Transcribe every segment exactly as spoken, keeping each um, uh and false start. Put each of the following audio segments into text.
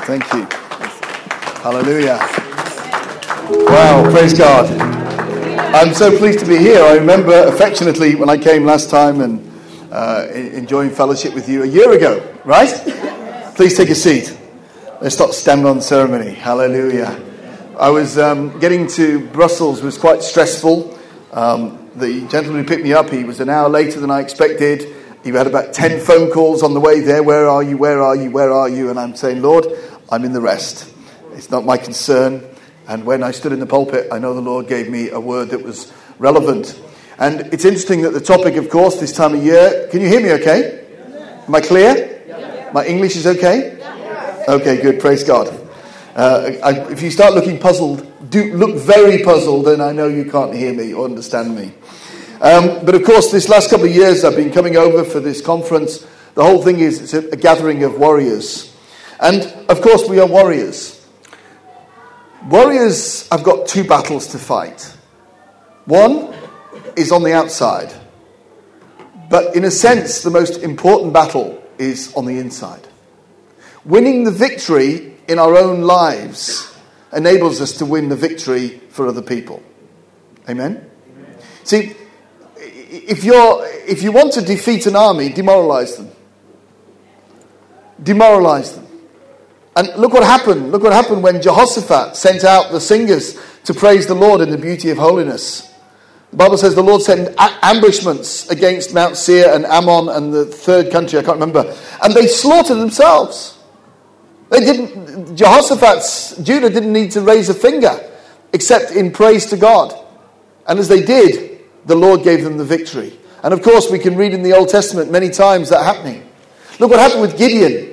Thank you. Hallelujah. Wow, praise God. I'm so pleased to be here. I remember affectionately when I came last time and uh, enjoying fellowship with you a year ago, right? Please take a seat. Let's not stand on ceremony. Hallelujah. I was um, getting to Brussels was quite stressful. Um, the gentleman who picked me up, he was an hour later than I expected. He had about ten phone calls on the way there. Where are you? Where are you? Where are you? And I'm saying, Lord, I'm in the rest. It's not my concern. And when I stood in the pulpit, I know the Lord gave me a word that was relevant. And it's interesting that the topic, of course, this time of year... Can you hear me okay? Am I clear? My English is okay? Okay, good. Praise God. Uh, I, if you start looking puzzled, do look very puzzled, and I know you can't hear me or understand me. Um, but of course, this last couple of years I've been coming over for this conference. The whole thing is it's a, a gathering of warriors. And of course we are warriors. Warriors have got two battles to fight. One is on the outside. But in a sense, the most important battle is on the inside. Winning the victory in our own lives enables us to win the victory for other people. Amen? Amen. See, If you're, if you want to defeat an army, demoralize them. Demoralize them. And look what happened. Look what happened when Jehoshaphat sent out the singers to praise the Lord in the beauty of holiness. The Bible says the Lord sent ambushments against Mount Seir and Ammon and the third country, I can't remember. And they slaughtered themselves. They didn't, Jehoshaphat's, Judah didn't need to raise a finger except in praise to God. And as they did, the Lord gave them the victory. And of course, we can read in the Old Testament many times that happening. Look what happened with Gideon.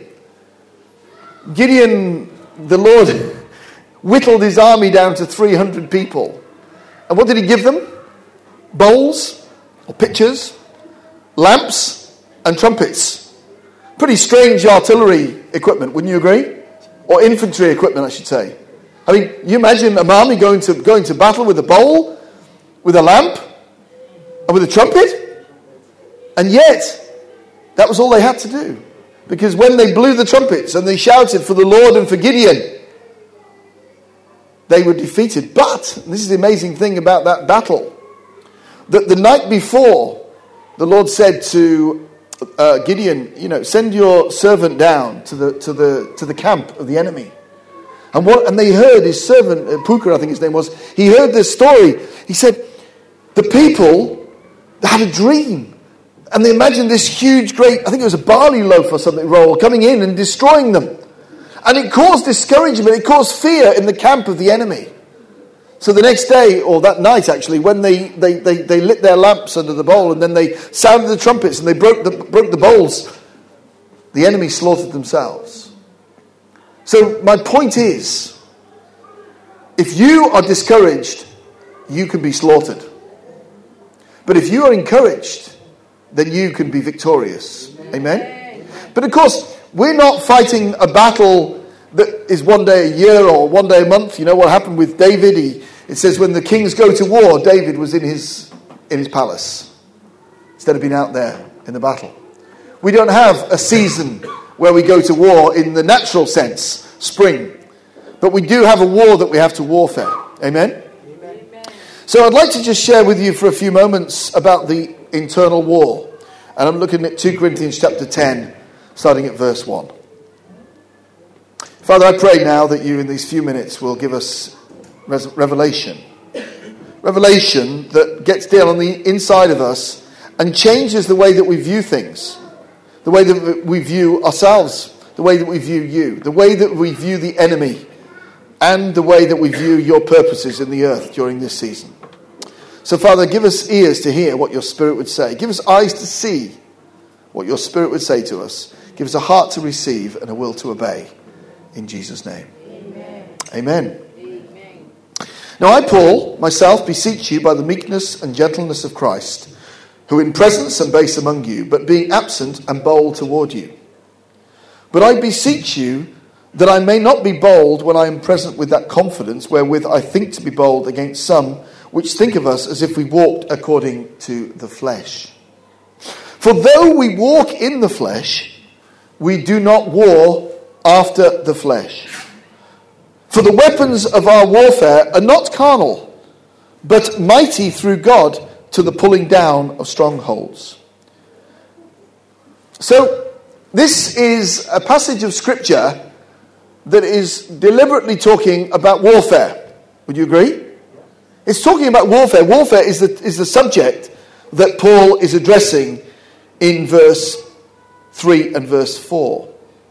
Gideon, the Lord whittled his army down to three hundred people. And what did he give them? Bowls, or pitchers, lamps, and trumpets. Pretty strange artillery equipment, wouldn't you agree? Or infantry equipment, I should say. I mean, you imagine an army going to going to battle with a bowl, with a lamp, and with a trumpet? And yet, that was all they had to do. Because when they blew the trumpets and they shouted for the Lord and for Gideon, they were defeated. But, and this is the amazing thing about that battle, that the night before, the Lord said to uh, Gideon, you know, send your servant down to the to the to the camp of the enemy. And what? And they heard his servant, uh, Puka, I think his name was. He heard this story. He said, the people had a dream. And they imagined this huge, great, I think it was a barley loaf or something, roll, coming in and destroying them. And it caused discouragement, it caused fear in the camp of the enemy. So the next day, or that night actually, when they, they, they, they lit their lamps under the bowl and then they sounded the trumpets and they broke the, broke the bowls, the enemy slaughtered themselves. So my point is, if you are discouraged, you can be slaughtered. But if you are encouraged, then you can be victorious. Amen? But of course, we're not fighting a battle that is one day a year or one day a month. You know what happened with David? He, it says when the kings go to war, David was in his in his palace instead of being out there in the battle. We don't have a season where we go to war in the natural sense, spring. But we do have a war that we have to warfare. Amen? So I'd like to just share with you for a few moments about the internal war. And I'm looking at Second Corinthians chapter ten, starting at verse one. Father, I pray now that you in these few minutes will give us revelation. Revelation that gets down on the inside of us and changes the way that we view things. The way that we view ourselves. The way that we view you. The way that we view the enemy. And the way that we view your purposes in the earth during this season. So, Father, give us ears to hear what your Spirit would say. Give us eyes to see what your Spirit would say to us. Give us a heart to receive and a will to obey. In Jesus' name. Amen. Amen. Amen. Now I, Paul, myself, beseech you by the meekness and gentleness of Christ, who in presence am base among you, but being absent am bold toward you. But I beseech you that I may not be bold when I am present with that confidence wherewith I think to be bold against some which think of us as if we walked according to the flesh. For though we walk in the flesh, we do not war after the flesh. For the weapons of our warfare are not carnal, but mighty through God to the pulling down of strongholds. So, this is a passage of Scripture that is deliberately talking about warfare. Would you agree? It's talking about warfare. Warfare is the, is the subject that Paul is addressing in verse three and verse four.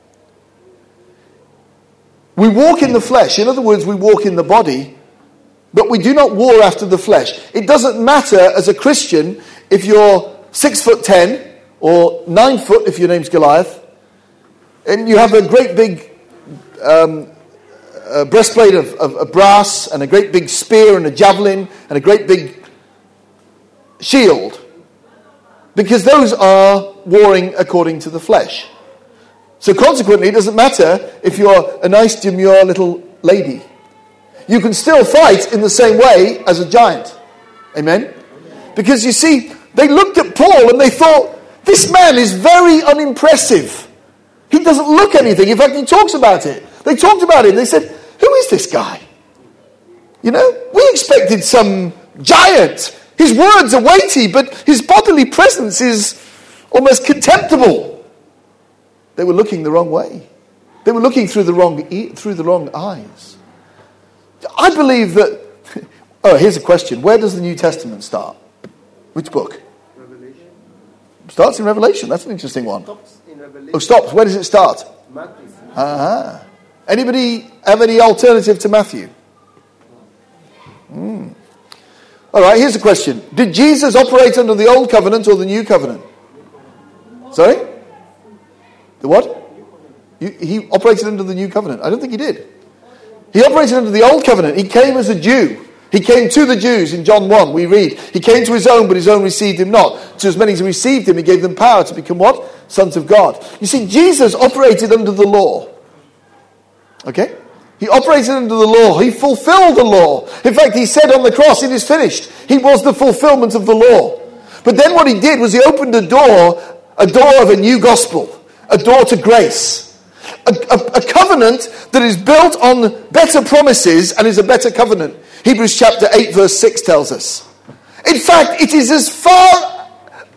We walk in the flesh. In other words, we walk in the body, but we do not war after the flesh. It doesn't matter as a Christian if you're six foot ten or nine foot if your name's Goliath, and you have a great big um, a breastplate of, of, of brass and a great big spear and a javelin and a great big shield, because those are warring according to the flesh. So consequently, it doesn't matter if you're a nice, demure little lady. You can still fight in the same way as a giant. Amen? Because you see, they looked at Paul and they thought, this man is very unimpressive. He doesn't look anything. In fact, he talks about it. They talked about it. They said, who is this guy? You know, we expected some giant. His words are weighty, but his bodily presence is almost contemptible. They were looking the wrong way. They were looking through the wrong e- through the wrong eyes. I believe that... Oh, here's a question. Where does the New Testament start? Which book? Revelation. Starts in Revelation. That's an interesting one. Stops in Revelation. Oh, stops. Where does it start? Matthew. Uh-huh. Anybody have any alternative to Matthew? Mm. All right, here's a question. Did Jesus operate under the old covenant or the new covenant? Sorry? The what? You, he operated under the new covenant. I don't think he did. He operated under the old covenant. He came as a Jew. He came to the Jews in John one, we read. He came to his own, but his own received him not. To as many as received him, he gave them power to become what? Sons of God. You see, Jesus operated under the law. Okay? He operated under the law. He fulfilled the law. In fact, he said on the cross, it is finished. He was the fulfillment of the law. But then what he did was he opened a door, a door of a new gospel. A door to grace. A, a, a covenant that is built on better promises and is a better covenant. Hebrews chapter eight verse six tells us. In fact, it is as far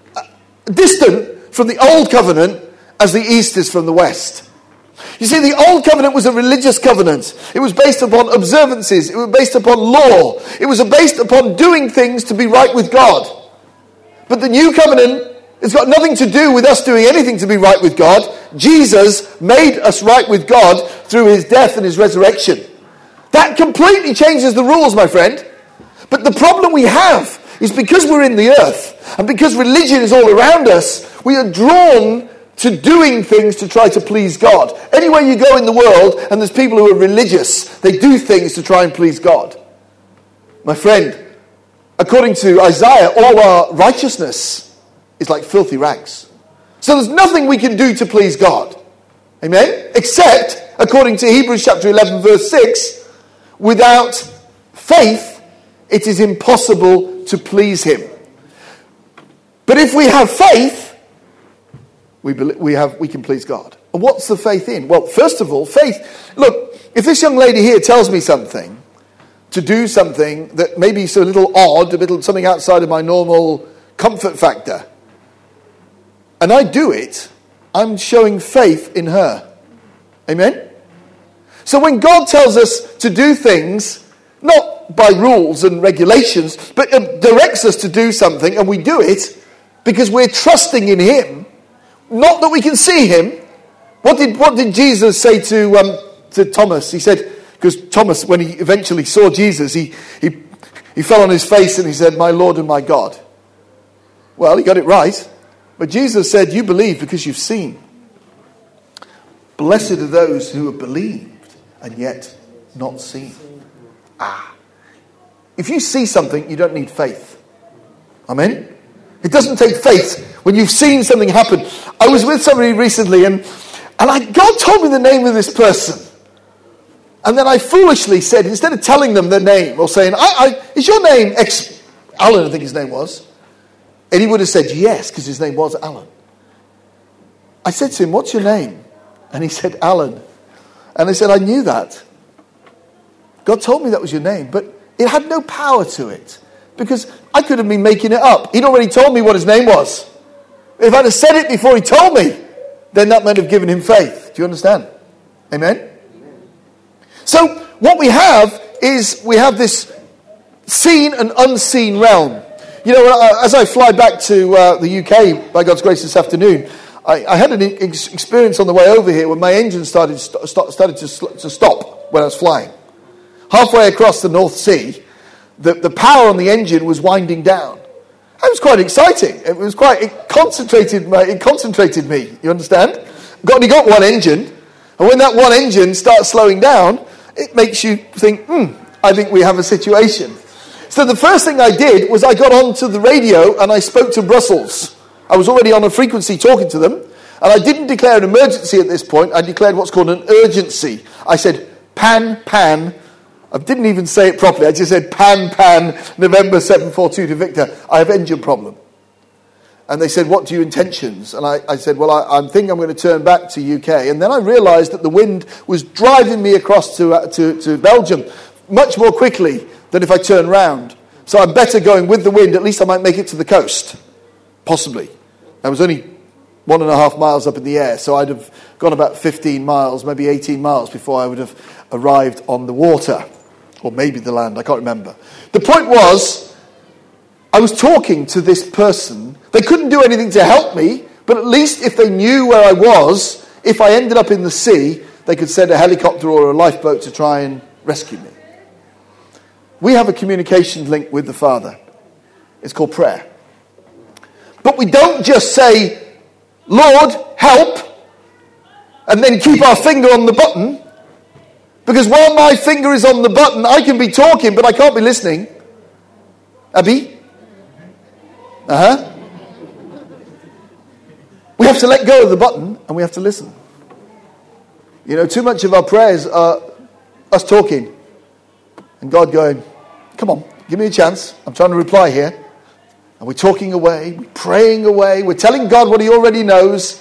distant from the old covenant as the east is from the west. You see, the old covenant was a religious covenant. It was based upon observances. It was based upon law. It was based upon doing things to be right with God. But the new covenant, it's got nothing to do with us doing anything to be right with God. Jesus made us right with God through his death and his resurrection. That completely changes the rules, my friend. But the problem we have is because we're in the earth and because religion is all around us, we are drawn to doing things to try to please God. Anywhere you go in the world and there's people who are religious, they do things to try and please God. My friend, according to Isaiah, all our righteousness is like filthy rags. So there's nothing we can do to please God. Amen? Except, according to Hebrews chapter eleven verse six, without faith, it is impossible to please him. But if we have faith, we we have we can please God. And what's the faith in? Well, first of all, faith. Look, if this young lady here tells me something, to do something that maybe is a little odd, a little something outside of my normal comfort factor, and I do it, I'm showing faith in her. Amen? So when God tells us to do things, not by rules and regulations, but directs us to do something, and we do it because we're trusting in him, not that we can see him. What did what did Jesus say to um, to Thomas? He said, because Thomas, when he eventually saw Jesus, he, he he fell on his face and he said, "My Lord and my God." Well, he got it right. But Jesus said, "You believe because you've seen. Blessed are those who have believed and yet not seen." Ah. If you see something, you don't need faith. Amen? It doesn't take faith when you've seen something happen. I was with somebody recently and, and I, God told me the name of this person. And then I foolishly said, instead of telling them their name or saying, I, I, is your name X Alan, I think his name was. And he would have said yes, because his name was Alan. I said to him, what's your name? And he said, Alan. And they said, I knew that. God told me that was your name, but it had no power to it because I could have been making it up. He'd already told me what his name was. If I'd have said it before he told me, then that might have given him faith. Do you understand? Amen? So what we have is we have this seen and unseen realm. You know, as I fly back to uh, the U K, by God's grace this afternoon, I, I had an ex- experience on the way over here when my engine started st- started to, sl- to stop when I was flying. Halfway across the North Sea, the, the power on the engine was winding down. It was quite exciting. It was quite, it concentrated my, it concentrated me, you understand? Got, only got one engine, and when that one engine starts slowing down, it makes you think, hmm, I think we have a situation. So the first thing I did was I got onto the radio and I spoke to Brussels. I was already on a frequency talking to them, and I didn't declare an emergency at this point. I declared what's called an urgency. I said, pan, pan. I didn't even say it properly. I just said, pan, pan, November seven four two to Victor. I have engine problem. And they said, what are your intentions? And I, I said, well, I, I think I'm going to turn back to U K. And then I realised that the wind was driving me across to, uh, to, to Belgium much more quickly than if I turn round. So I'm better going with the wind. At least I might make it to the coast. Possibly. I was only one and a half miles up in the air, so I'd have gone about fifteen miles, maybe eighteen miles before I would have arrived on the water. Or maybe the land, I can't remember. The point was, I was talking to this person. They couldn't do anything to help me, but at least if they knew where I was, if I ended up in the sea, they could send a helicopter or a lifeboat to try and rescue me. We have a communication link with the Father. It's called prayer. But we don't just say, Lord, help, and then keep our finger on the button. Because while my finger is on the button, I can be talking, but I can't be listening. Abby? Uh-huh. We have to let go of the button, and we have to listen. You know, too much of our prayers are us talking, and God going, come on, give me a chance. I'm trying to reply here. And we're talking away, we're praying away, we're telling God what he already knows,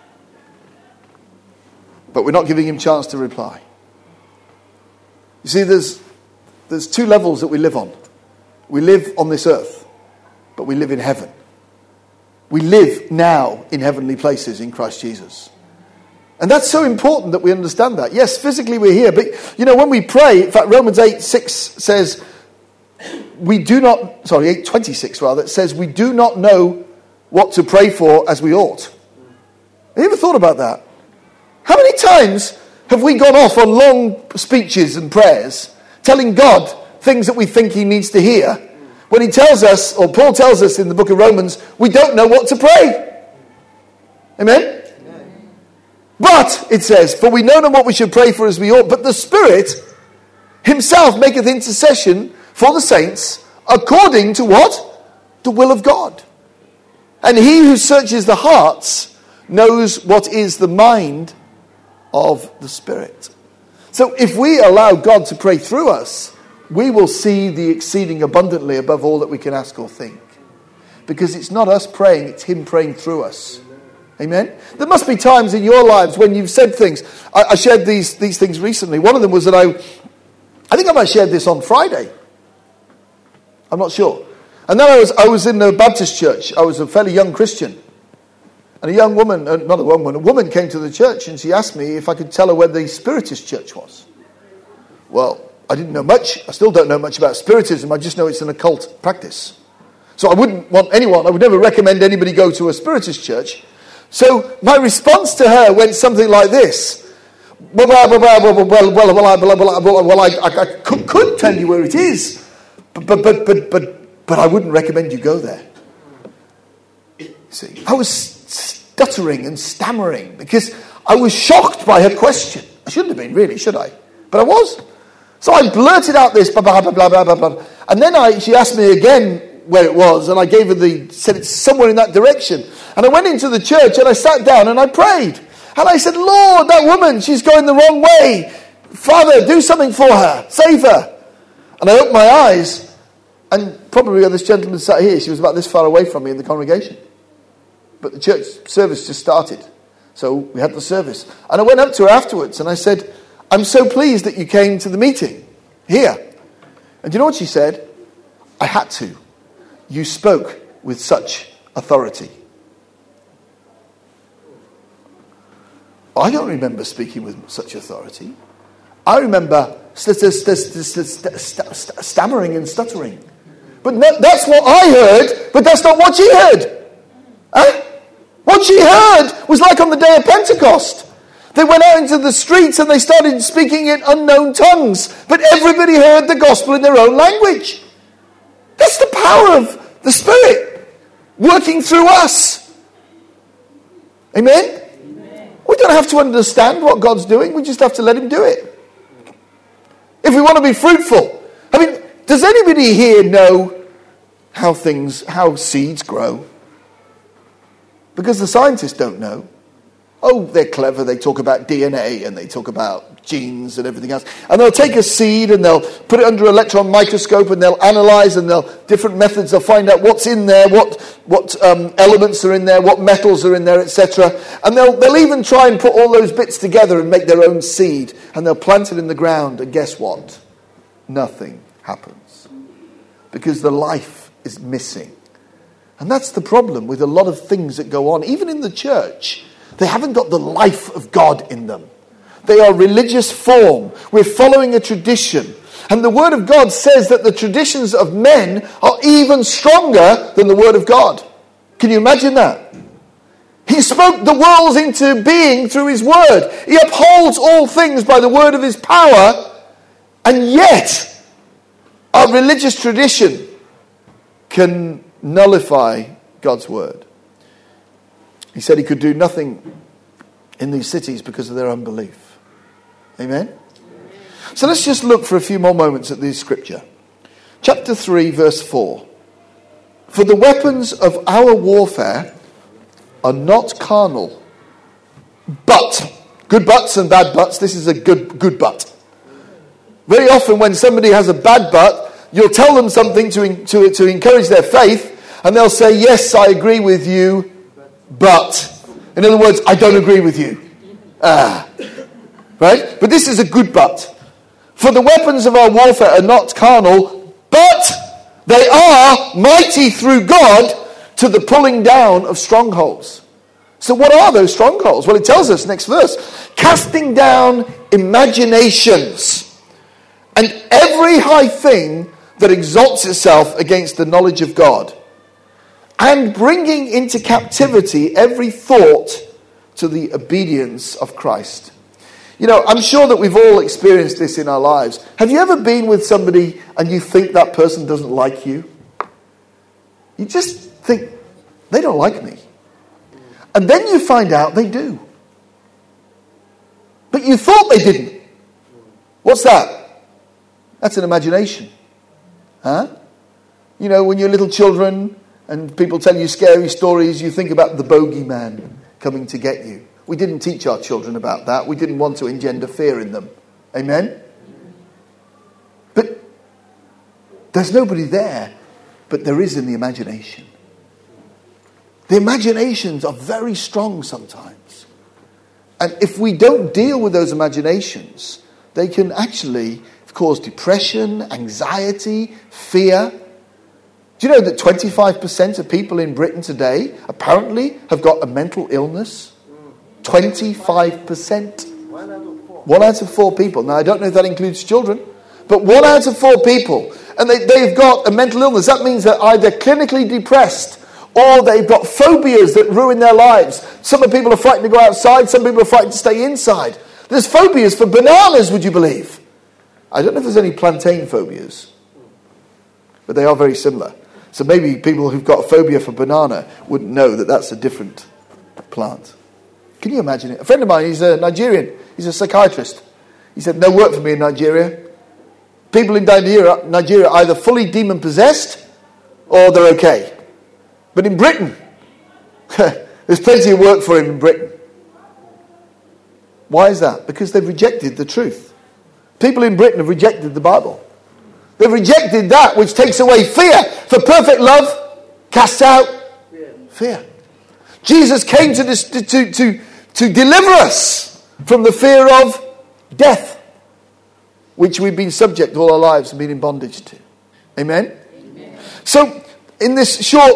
but we're not giving him a chance to reply. You see, there's there's two levels that we live on. We live on this earth, but we live in heaven. We live now in heavenly places in Christ Jesus. And that's so important that we understand that. Yes, physically we're here, but you know, when we pray, in fact, Romans eight six says, we do not, sorry, eight twenty-six rather, it says we do not know what to pray for as we ought. Have you ever thought about that? How many times have we gone off on long speeches and prayers telling God things that we think he needs to hear when he tells us, or Paul tells us in the book of Romans, we don't know what to pray? Amen? Amen. But, it says, for we know not what we should pray for as we ought, but the Spirit himself maketh intercession for the saints according to what? The will of God. And he who searches the hearts knows what is the mind of the Spirit. So if we allow God to pray through us, we will see the exceeding abundantly above all that we can ask or think. Because it's not us praying, it's him praying through us. Amen? There must be times in your lives when you've said things. I, I shared these, these things recently. One of them was that I, I think I might have shared this on Friday. I'm not sure. And then I was I was in a Baptist church. I was a fairly young Christian. And a young woman, uh, not a woman, a woman came to the church and she asked me if I could tell her where the Spiritist church was. Well, I didn't know much. I still don't know much about Spiritism. I just know it's an occult practice. So I wouldn't want anyone, I would never recommend anybody go to a Spiritist church. So my response to her went something like this. Well, well, well, well, well, well, well, well I, I, I could, could tell you where it is. But but but but but but I wouldn't recommend you go there. See, I was stuttering and stammering because I was shocked by her question. I shouldn't have been, really, should I? But I was. So I blurted out this blah blah blah blah blah blah, and then I she asked me again where it was, and I gave her the said it's somewhere in that direction. And I went into the church and I sat down and I prayed, and I said, Lord, that woman, she's going the wrong way. Father, do something for her, save her. And I opened my eyes, and probably this gentleman sat here. She was about this far away from me in the congregation. But the church service just started. So we had the service. And I went up to her afterwards, and I said, I'm so pleased that you came to the meeting here. And do you know what she said? I had to. You spoke with such authority. I don't remember speaking with such authority. I remember st- st- st- st- st- st- stammering and stuttering. But no, that's what I heard, but that's not what she heard. Huh? What she heard was like on the day of Pentecost. They went out into the streets and they started speaking in unknown tongues. But everybody heard the gospel in their own language. That's the power of the Spirit working through us. Amen? Amen? We don't have to understand what God's doing. We just have to let him do it. If we want to be fruitful. I mean, does anybody here know how things, how seeds grow? Because the scientists don't know. Oh, they're clever. They talk about D N A and they talk about genes and everything else. And they'll take a seed and they'll put it under an electron microscope and they'll analyze and they'll different methods. They'll find out what's in there, what what um, elements are in there, what metals are in there, et cetera. And they'll they'll even try and put all those bits together and make their own seed. And they'll plant it in the ground. And guess what? Nothing happens because the life is missing. And that's the problem with a lot of things that go on, even in the church. They haven't got the life of God in them. They are religious form. We're following a tradition. And the Word of God says that the traditions of men are even stronger than the Word of God. Can you imagine that? He spoke the worlds into being through his Word. He upholds all things by the word of his power. And yet, our religious tradition can nullify God's Word. He said he could do nothing in these cities because of their unbelief. Amen? So let's just look for a few more moments at this scripture. Chapter three, verse four. For the weapons of our warfare are not carnal, but, good buts and bad buts, this is a good, good butt. Very often when somebody has a bad butt, you'll tell them something to, to, to encourage their faith, and they'll say, yes, I agree with you, but. In other words, I don't agree with you. Ah. Right? But this is a good but. For the weapons of our warfare are not carnal, but they are mighty through God to the pulling down of strongholds. So what are those strongholds? Well, it tells us, next verse, casting down imaginations and every high thing that exalts itself against the knowledge of God, and bringing into captivity every thought to the obedience of Christ. You know, I'm sure that we've all experienced this in our lives. Have you ever been with somebody and you think that person doesn't like you? You just think, they don't like me. And then you find out they do. But you thought they didn't. What's that? That's an imagination. Huh? You know, when you're little children and people tell you scary stories, you think about the bogeyman coming to get you. We didn't teach our children about that. We didn't want to engender fear in them. Amen? But there's nobody there, but there is in the imagination. The imaginations are very strong sometimes. And if we don't deal with those imaginations, they can actually cause depression, anxiety, fear. Do you know that twenty-five percent of people in Britain today apparently have got a mental illness? twenty-five percent. One out of four. One out of four people. Now, I don't know if that includes children, but one out of four people. And they, they've got a mental illness. That means they're either clinically depressed or they've got phobias that ruin their lives. Some of people are frightened to go outside. Some people are frightened to stay inside. There's phobias for bananas, would you believe? I don't know if there's any plantain phobias, but they are very similar. So maybe people who've got a phobia for banana wouldn't know that that's a different plant. Can you imagine it? A friend of mine, he's a Nigerian. He's a psychiatrist. He said, no work for me in Nigeria. People in Nigeria, Nigeria are either fully demon-possessed or they're okay. But in Britain, there's plenty of work for him in Britain. Why is that? Because they've rejected the truth. People in Britain have rejected the Bible. They've rejected that which takes away fear. For perfect love casts out fear. Jesus came to, this, to, to, to deliver us from the fear of death. which we've been subject all our lives and been in bondage to. Amen? Amen. So, in this short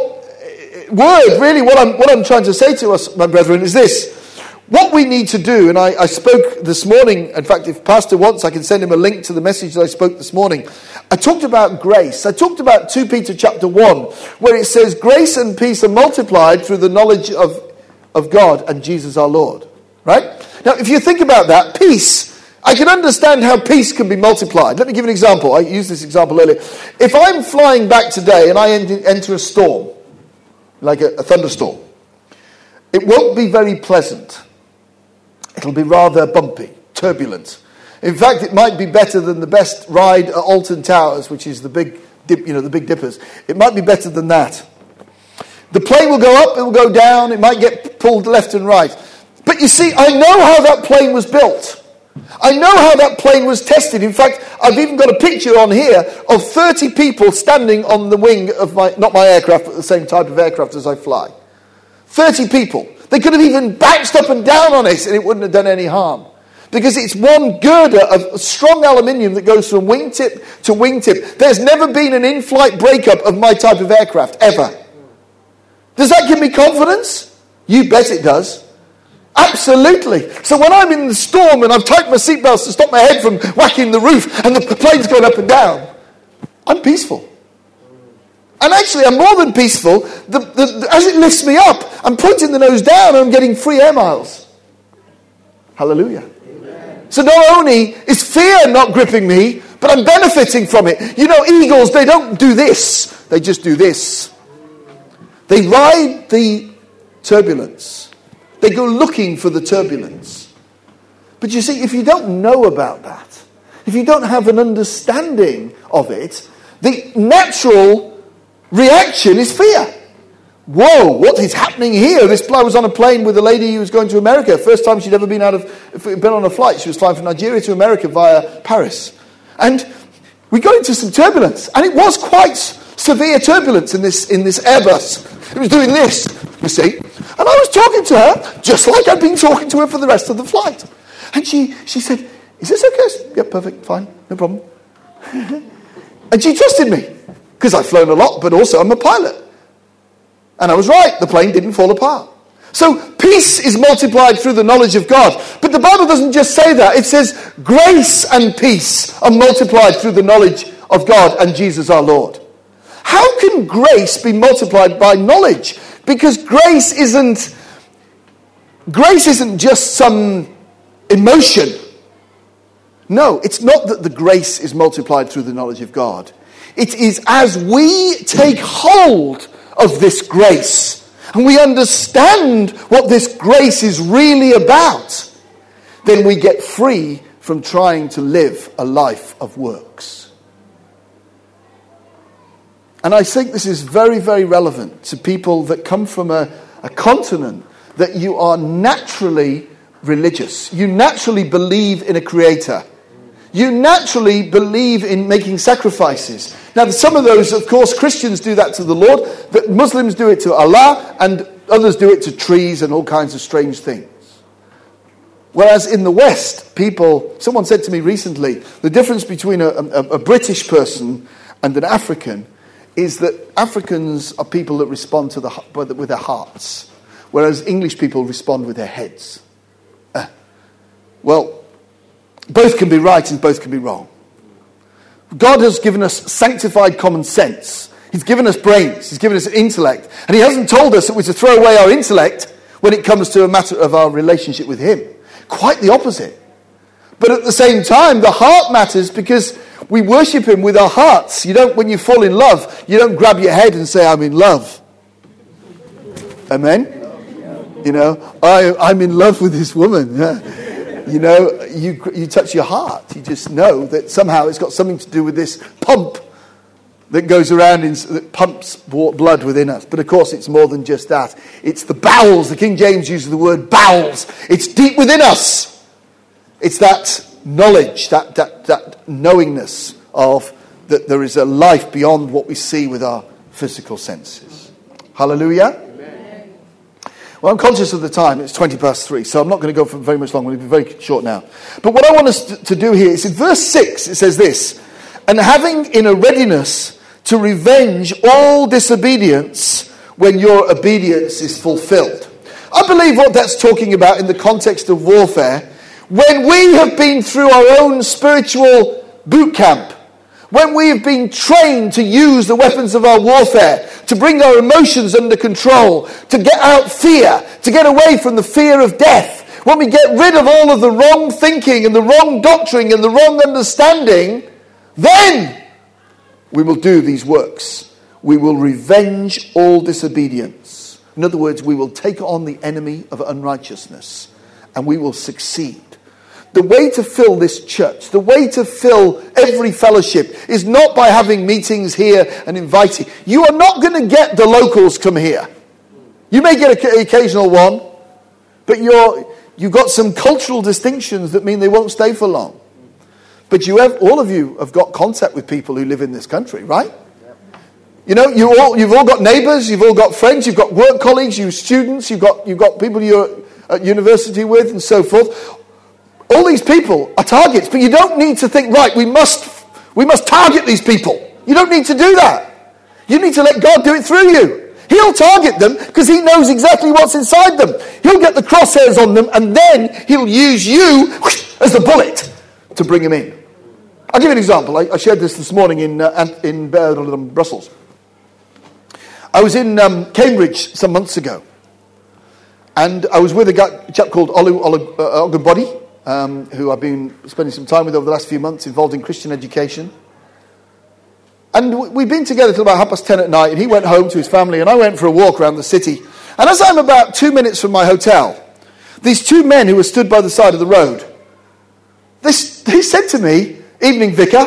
word, really what I'm, what I'm trying to say to us, my brethren, is this. What we need to do, and I, I spoke this morning, in fact, if Pastor wants, I can send him a link to the message that I spoke this morning. I talked about grace. I talked about Second Peter chapter one, where it says, grace and peace are multiplied through the knowledge of, of God and Jesus our Lord. Right? Now, if you think about that, peace, I can understand how peace can be multiplied. Let me give you an example. I used this example earlier. If I'm flying back today and I enter a storm, like a, a thunderstorm, it won't be very pleasant. It'll be rather bumpy, turbulent. In fact, it might be better than the best ride at Alton Towers, which is the big, dip, you know, the big dippers. It might be better than that. The plane will go up, it will go down, it might get pulled left and right. But you see, I know how that plane was built. I know how that plane was tested. In fact, I've even got a picture on here of thirty people standing on the wing of my, not my aircraft, but the same type of aircraft as I fly. thirty people. They could have even bounced up and down on it and it wouldn't have done any harm. Because it's one girder of strong aluminium that goes from wingtip to wingtip. There's never been an in-flight breakup of my type of aircraft, ever. Does that give me confidence? You bet it does. Absolutely. So when I'm in the storm and I've tightened my seatbelts to stop my head from whacking the roof and the plane's going up and down, I'm peaceful. And actually, I'm more than peaceful. The, the, the, as it lifts me up, I'm pointing the nose down and I'm getting free air miles. Hallelujah. Amen. So not only is fear not gripping me, but I'm benefiting from it. You know, eagles, they don't do this. They just do this. They ride the turbulence. They go looking for the turbulence. But you see, if you don't know about that, if you don't have an understanding of it, the natural reaction is fear. Whoa, what is happening here? This I was on a plane with a lady who was going to America. First time she'd ever been out of been on a flight. She was flying from Nigeria to America via Paris. And we got into some turbulence. And it was quite severe turbulence in this in this Airbus. It was doing this, you see. And I was talking to her, just like I'd been talking to her for the rest of the flight. And she, she said, is this okay? I said, yeah, perfect, fine, no problem. And she trusted me. Because I've flown a lot, but also I'm a pilot. And I was right, the plane didn't fall apart. So peace is multiplied through the knowledge of God. But the Bible doesn't just say that. It says grace and peace are multiplied through the knowledge of God and Jesus our Lord. How can grace be multiplied by knowledge? Because grace isn't, grace isn't just some emotion. No, it's not that the grace is multiplied through the knowledge of God. It is as we take hold of this grace and we understand what this grace is really about, then we get free from trying to live a life of works. And I think this is very, very relevant to people that come from a, a continent that you are naturally religious. You naturally believe in a creator. You naturally believe in making sacrifices. Now, some of those, of course, Christians do that to the Lord, but Muslims do it to Allah, and others do it to trees and all kinds of strange things. Whereas in the West, people, someone said to me recently, the difference between a, a, a British person and an African is that Africans are people that respond to the with their hearts, whereas English people respond with their heads. Uh, well, both can be right and both can be wrong. God has given us sanctified common sense. He's given us brains. He's given us intellect. And he hasn't told us that we're to throw away our intellect when it comes to a matter of our relationship with him. Quite the opposite. But at the same time, the heart matters because we worship him with our hearts. You don't, when you fall in love, you don't grab your head and say, I'm in love. Amen? You know, I, I'm in love with this woman. You know, you you touch your heart. You just know that somehow it's got something to do with this pump that goes around, in, that pumps blood within us. But of course, it's more than just that. It's the bowels. The King James uses the word bowels. It's deep within us. It's that knowledge, that that, that knowingness of that there is a life beyond what we see with our physical senses. Hallelujah. Amen. Well, I'm conscious of the time. It's twenty past three, so I'm not going to go for very much longer. We'll be very short now. But what I want us to, to do here is in verse six, it says this, and having in a readiness to revenge all disobedience when your obedience is fulfilled. I believe what that's talking about in the context of warfare, when we have been through our own spiritual boot camp, when we have been trained to use the weapons of our warfare, to bring our emotions under control, to get out fear, to get away from the fear of death, when we get rid of all of the wrong thinking and the wrong doctrine and the wrong understanding, then we will do these works. We will revenge all disobedience. In other words, we will take on the enemy of unrighteousness and we will succeed. The way to fill this church, the way to fill every fellowship is not by having meetings here and inviting. You are not going to get the locals come here. You may get an occasional one, but you're, you've got some cultural distinctions that mean they won't stay for long. But you have, all of you have got contact with people who live in this country, right? You know, you all, you've all got neighbours, you've all got friends, you've got work colleagues, you've students, you've got, you've got people you're at university with and so forth. All these people are targets, but you don't need to think, right, we must we must target these people. You don't need to do that. You need to let God do it through you. He'll target them because he knows exactly what's inside them. He'll get the crosshairs on them and then he'll use you as the bullet to bring them in. I'll give you an example. I, I shared this this morning in, uh, in uh, Brussels. I was in um, Cambridge some months ago and I was with a guy, a chap called Olu Ogunbodi, Um, who I've been spending some time with over the last few months, involved in Christian education. And we'd been together till about half past ten at night, and he went home to his family, and I went for a walk around the city. And as I'm about two minutes from my hotel, these two men who were stood by the side of the road, they, they said to me, "Evening, vicar."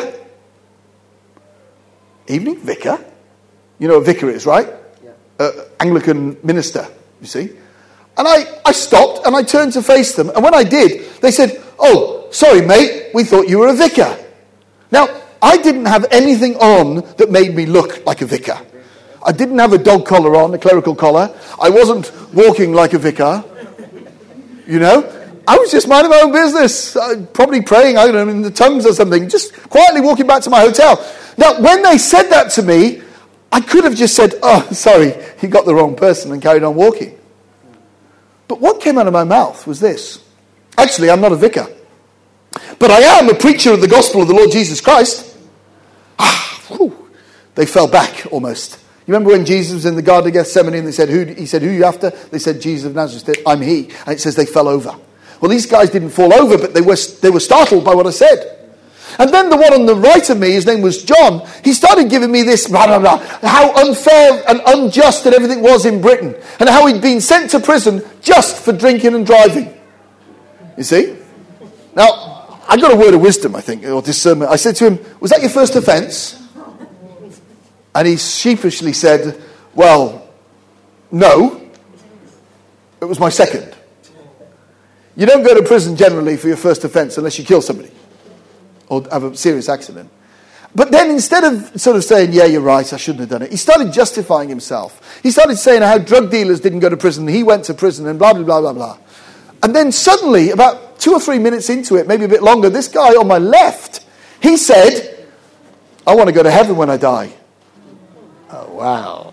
Evening, vicar? You know what a vicar is, right? Yeah. Uh, Anglican minister, you see. And I, I stopped and I turned to face them. And when I did, they said, "Oh, sorry, mate, we thought you were a vicar." Now, I didn't have anything on that made me look like a vicar. I didn't have a dog collar on, a clerical collar. I wasn't walking like a vicar. You know? I was just minding my own business. Uh, probably praying, I don't know, in the tongues or something. Just quietly walking back to my hotel. Now, when they said that to me, I could have just said, "Oh, sorry, you got the wrong person," and carried on walking. But what came out of my mouth was this. Actually, I'm not a vicar. But I am a preacher of the gospel of the Lord Jesus Christ. Ah, whew, they fell back almost. You remember when Jesus was in the Garden of Gethsemane and they said, who, he said, "Who are you after?" They said, "Jesus of Nazareth." "I'm he." And it says they fell over. Well, these guys didn't fall over, but they were, they were startled by what I said. And then the one on the right of me, his name was John, he started giving me this, blah, blah, blah, how unfair and unjust and everything was in Britain, and how he'd been sent to prison just for drinking and driving. You see? Now, I got a word of wisdom, I think, or discernment. I said to him, "Was that your first offence?" And he sheepishly said, "Well, no. It was my second." You don't go to prison generally for your first offence unless you kill somebody or have a serious accident. But then instead of sort of saying, "Yeah, you're right, I shouldn't have done it," he started justifying himself. He started saying how drug dealers didn't go to prison, he went to prison, and blah, blah, blah, blah, blah. And then suddenly, about two or three minutes into it, maybe a bit longer, this guy on my left, he said, "I want to go to heaven when I die." Oh, wow.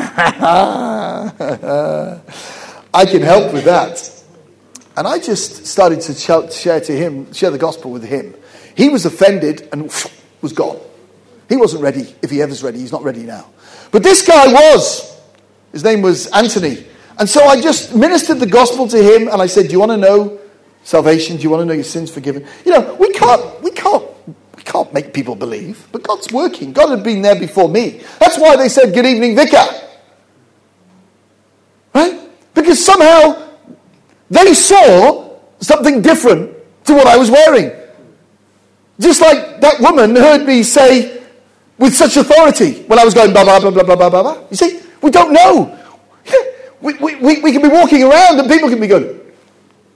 I can help with that. And I just started to share to him, share the gospel with him. He was offended and was gone. He wasn't ready. If he ever's ready, he's not ready now. But this guy was. His name was Anthony. And so I just ministered the gospel to him and I said, "Do you want to know salvation? Do you want to know your sins forgiven?" You know, we can't, we can't, we can't make people believe, but God's working. God had been there before me. That's why they said, "Good evening, vicar." Right? Because somehow they saw something different to what I was wearing. Just like that woman heard me say with such authority when I was going blah, blah, blah, blah, blah, blah, blah. You see, we don't know. We, we, we, we can be walking around and people can be going,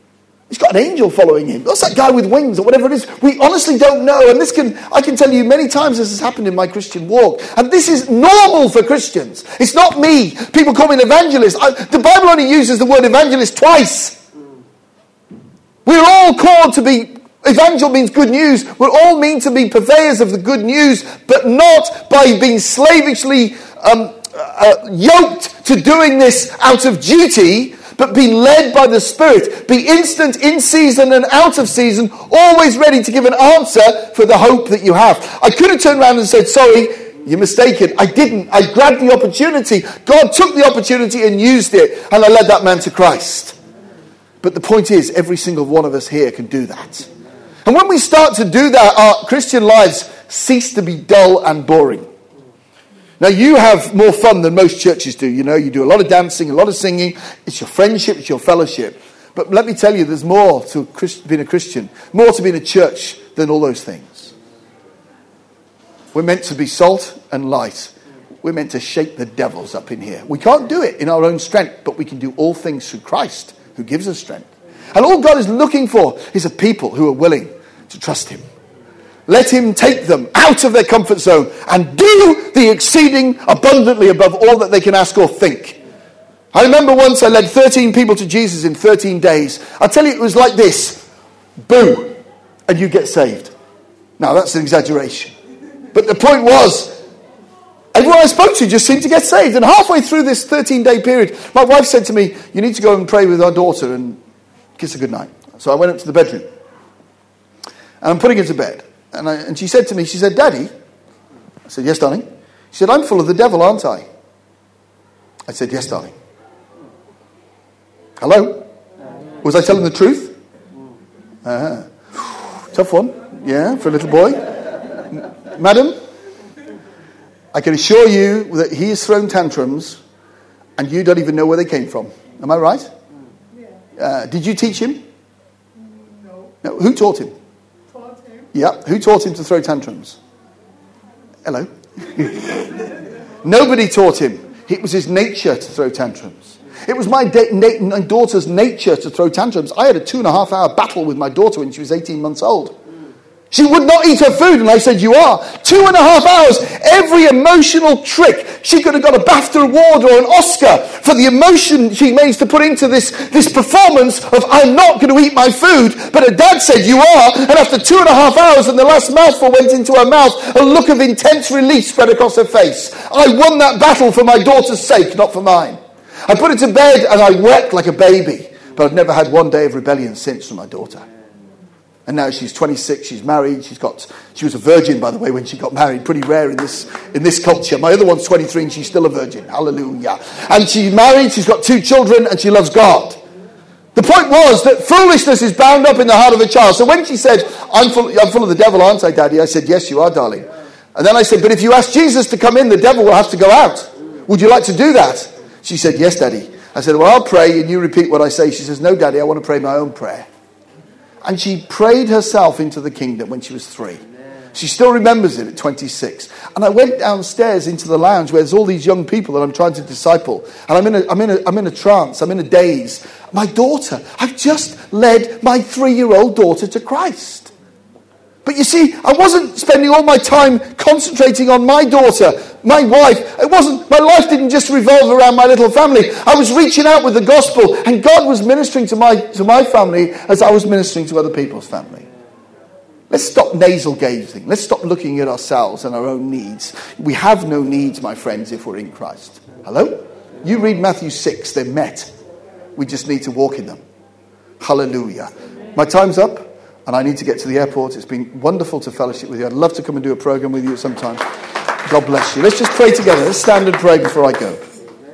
He's got an angel following him. What's that guy with wings or whatever it is? We honestly don't know. And this can, I can tell you many times this has happened in my Christian walk. And this is normal for Christians. It's not me. People call me an evangelist. I, the Bible only uses the word evangelist twice. We're all called to be, evangel means good news. We're all meant to be purveyors of the good news, but not by being slavishly um, uh, yoked to doing this out of duty, but be led by the Spirit. Be instant in season and out of season, always ready to give an answer for the hope that you have. I could have turned around and said, sorry, you're mistaken. I didn't. I grabbed the opportunity. God took the opportunity and used it, and I led that man to Christ. But the point is, every single one of us here can do that. And when we start to do that, our Christian lives cease to be dull and boring. Now, you have more fun than most churches do. You know, you do a lot of dancing, a lot of singing. It's your friendship, it's your fellowship. But let me tell you, there's more to being a Christian, more to being a church than all those things. We're meant to be salt and light. We're meant to shake the devils up in here. We can't do it in our own strength, but we can do all things through Christ, who gives us strength. And all God is looking for is a people who are willing to trust him. Let him take them out of their comfort zone and do the exceeding abundantly above all that they can ask or think. I remember once I led thirteen people to Jesus in thirteen days. I tell you, it was like this. Boo, and you get saved. Now, that's an exaggeration. But the point was, everyone I spoke to just seemed to get saved. And halfway through this thirteen-day period, my wife said to me, you need to go and pray with our daughter and kiss her goodnight. So I went up to the bedroom. And I'm putting her to bed. And, I, and she said to me, she said, Daddy. I said, yes, darling. She said, I'm full of the devil, aren't I? I said, yes, darling. Hello? Was I telling the truth? Uh-huh. Tough one. Yeah, for a little boy. Madam, I can assure you that he has thrown tantrums and you don't even know where they came from. Am I right? Uh, did you teach him? No. No. Who taught him? Taught him. Yeah. Who taught him to throw tantrums? Hello. Nobody taught him. It was his nature to throw tantrums. It was my, da- na- my daughter's nature to throw tantrums. I had a two and a half hour battle with my daughter when she was eighteen months old. She would not eat her food, and I said, you are. Two and a half hours. Every emotional trick. She could have got a BAFTA award or an Oscar for the emotion she managed to put into this, this performance of, I'm not going to eat my food. But her dad said, you are. And after two and a half hours and the last mouthful went into her mouth, a look of intense relief spread across her face. I won that battle for my daughter's sake, not for mine. I put her to bed and I wept like a baby. But I've never had one day of rebellion since from my daughter. And now she's twenty-six, she's married, she's got, she was a virgin, by the way, when she got married. Pretty rare in this in this culture. My other one's twenty-three and she's still a virgin. Hallelujah. And she's married, she's got two children, and she loves God. The point was that foolishness is bound up in the heart of a child. So when she said, I'm full, I'm full of the devil, aren't I, Daddy? I said, yes, you are, darling. And then I said, but if you ask Jesus to come in, the devil will have to go out. Would you like to do that? She said, yes, Daddy. I said, well, I'll pray and you repeat what I say. She says, no, Daddy, I want to pray my own prayer. And she prayed herself into the kingdom when she was three. She still remembers it at twenty-six. And I went downstairs into the lounge where there's all these young people that I'm trying to disciple. And I'm in a, I'm in a, I'm in a trance. I'm in a daze. My daughter, I've just led my three-year-old daughter to Christ. But you see, I wasn't spending all my time concentrating on my daughter, my wife. It wasn't, my life didn't just revolve around my little family. I was reaching out with the gospel, and God was ministering to my to my family as I was ministering to other people's family. Let's stop nasal gazing. Let's stop looking at ourselves and our own needs. We have no needs, my friends, if we're in Christ. Hello? You read Matthew six, they're met. We just need to walk in them. Hallelujah. My time's up. And I need to get to the airport. It's been wonderful to fellowship with you. I'd love to come and do a program with you sometime. God bless you. Let's just pray together. Let's stand and pray before I go.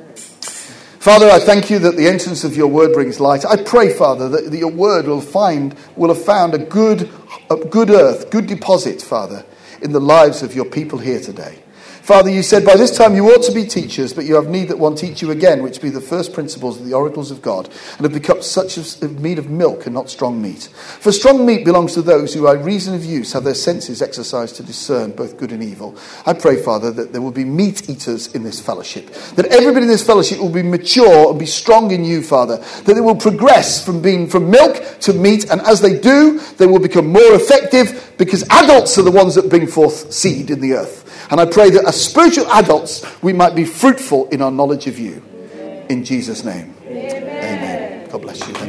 Father, I thank you that the entrance of your word brings light. I pray, Father, that, that your word will find, will have found a good, a good earth, good deposit, Father, in the lives of your people here today. Father, you said, by this time you ought to be teachers, but you have need that one teach you again, which be the first principles of the oracles of God, and have become such as meat of milk and not strong meat. For strong meat belongs to those who, by reason of use, have their senses exercised to discern both good and evil. I pray, Father, that there will be meat eaters in this fellowship, that everybody in this fellowship will be mature and be strong in you, Father, that they will progress from being from milk to meat, and as they do, they will become more effective, because adults are the ones that bring forth seed in the earth. And I pray that as spiritual adults, we might be fruitful in our knowledge of you. In Jesus' name. Amen. Amen. God bless you.